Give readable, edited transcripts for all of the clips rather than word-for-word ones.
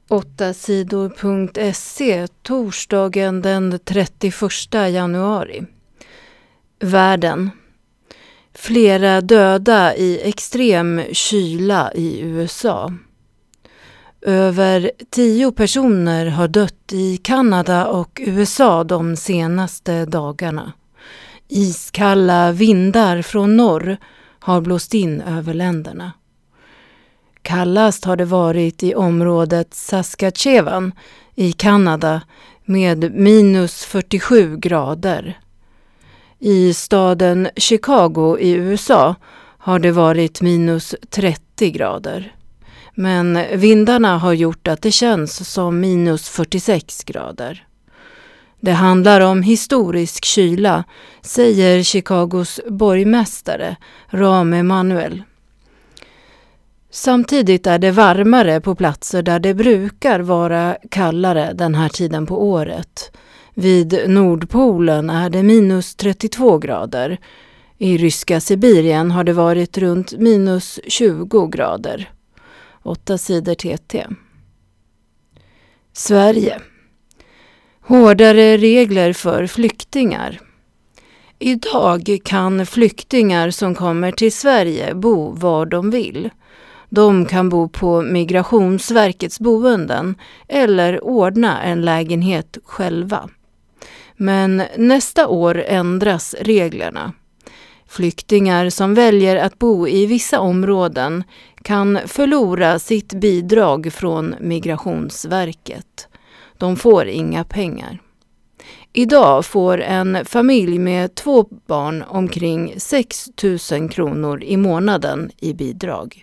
8sidor.se torsdagen den 31 januari. Världen. Flera döda i extrem kyla i USA. Över 10 personer har dött i Kanada och USA de senaste dagarna. Iskalla vindar från norr har blåst in över länderna. Kallast har det varit i området Saskatchewan i Kanada med minus 47 grader. I staden Chicago i USA har det varit minus 30 grader. Men vindarna har gjort att det känns som minus 46 grader. Det handlar om historisk kyla, säger Chicagos borgmästare Rahm Emanuel. Samtidigt är det varmare på platser där det brukar vara kallare den här tiden på året. Vid Nordpolen är det minus 32 grader. I ryska Sibirien har det varit runt minus 20 grader. 8 sidor TT. Sverige. Hårdare regler för flyktingar. Idag kan flyktingar som kommer till Sverige bo var de vill. De kan bo på Migrationsverkets boenden eller ordna en lägenhet själva. Men nästa år ändras reglerna. Flyktingar som väljer att bo i vissa områden kan förlora sitt bidrag från Migrationsverket. De får inga pengar. Idag får en familj med 2 barn omkring 6 000 kronor i månaden i bidrag.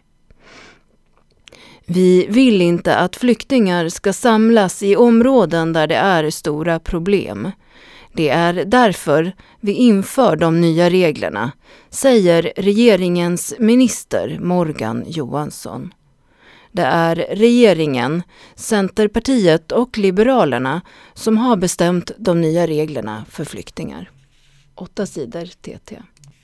Vi vill inte att flyktingar ska samlas i områden där det är stora problem. Det är därför vi inför de nya reglerna, säger regeringens minister Morgan Johansson. Det är regeringen, Centerpartiet och Liberalerna som har bestämt de nya reglerna för flyktingar. 8 sidor TT.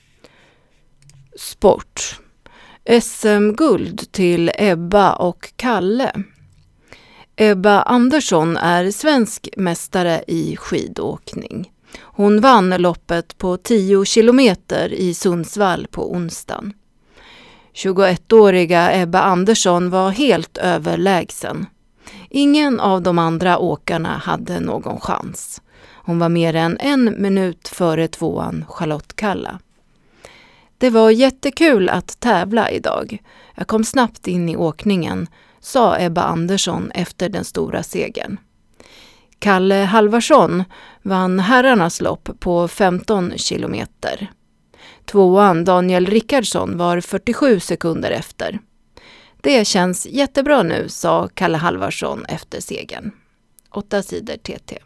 Sport. SM-guld till Ebba och Kalle. Ebba Andersson är svensk mästare i skidåkning. Hon vann loppet på 10 kilometer i Sundsvall på onsdagen. 21-åriga Ebba Andersson var helt överlägsen. Ingen av de andra åkarna hade någon chans. Hon var mer än 1 minut före 2:an Charlotte Kalla. Det var jättekul att tävla idag. Jag kom snabbt in i åkningen, sa Ebba Andersson efter den stora segern. Kalle Halvarsson vann herrarnas lopp på 15 kilometer. 2:an Daniel Rickardsson var 47 sekunder efter. Det känns jättebra nu, sa Kalle Halvarsson efter segern. 8 sidor TT.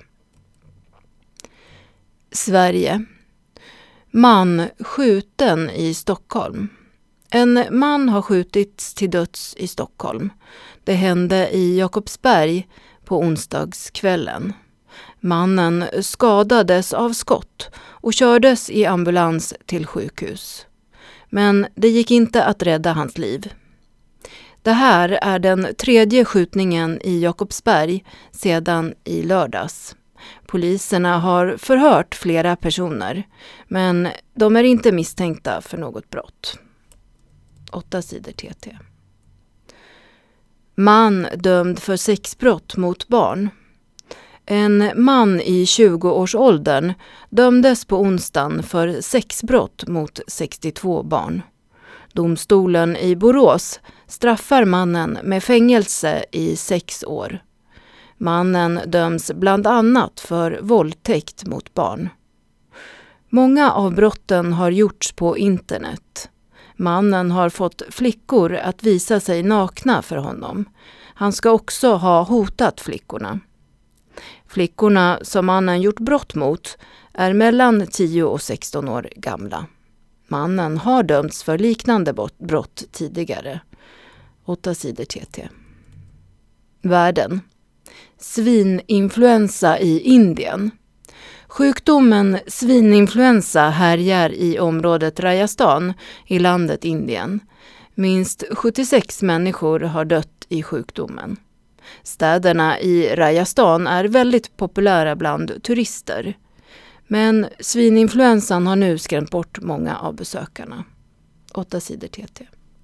Sverige. Man skjuten i Stockholm. En man har skjutits till döds i Stockholm. Det hände i Jakobsberg på onsdagskvällen. Mannen skadades av skott och kördes i ambulans till sjukhus. Men det gick inte att rädda hans liv. Det här är den 3:e skjutningen i Jakobsberg sedan i lördags. Poliserna har förhört flera personer, men de är inte misstänkta för något brott. 8 sidor TT. Man dömd för sexbrott mot barn. En man i 20-årsåldern dömdes på onsdagen för sexbrott mot 62 barn. Domstolen i Borås straffar mannen med fängelse i 6 år. Mannen döms bland annat för våldtäkt mot barn. Många av brotten har gjorts på internet. Mannen har fått flickor att visa sig nakna för honom. Han ska också ha hotat flickorna. Flickorna som mannen gjort brott mot är mellan 10 och 16 år gamla. Mannen har dömts för liknande brott tidigare. 8 sidor TT. Världen. Svininfluensa i Indien. Sjukdomen svininfluensa härjar i området Rajasthan i landet Indien. Minst 76 människor har dött i sjukdomen. Städerna i Rajasthan är väldigt populära bland turister. Men svininfluensan har nu skrämt bort många av besökarna. 8 sidor TT.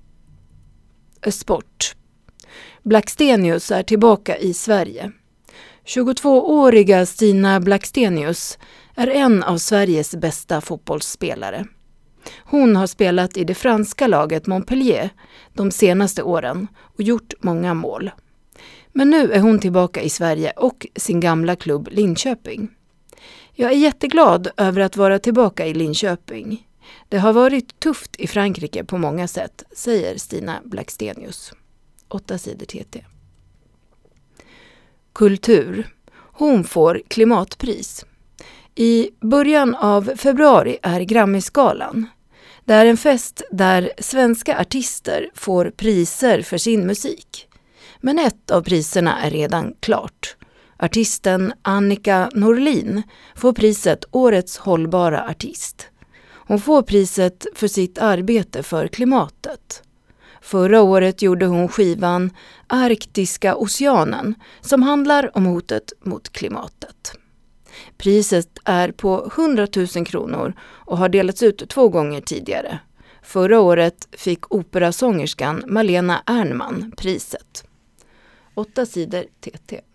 Sport. Blackstenius är tillbaka i Sverige. 22-åriga Stina Blackstenius är en av Sveriges bästa fotbollsspelare. Hon har spelat i det franska laget Montpellier de senaste åren och gjort många mål. Men nu är hon tillbaka i Sverige och sin gamla klubb Linköping. Jag är jätteglad över att vara tillbaka i Linköping. Det har varit tufft i Frankrike på många sätt, säger Stina Blackstenius. 8 sidor TT. Kultur. Hon får klimatpris. I början av februari är Grammy-skalan. Det är en fest där svenska artister får priser för sin musik. Men ett av priserna är redan klart. Artisten Annika Norlin får priset Årets hållbara artist. Hon får priset för sitt arbete för klimatet. Förra året gjorde hon skivan Arktiska oceanen som handlar om hotet mot klimatet. Priset är på 100 000 kronor och har delats ut 2 gånger tidigare. Förra året fick operasångerskan Malena Ernman priset. 8 sidor TT.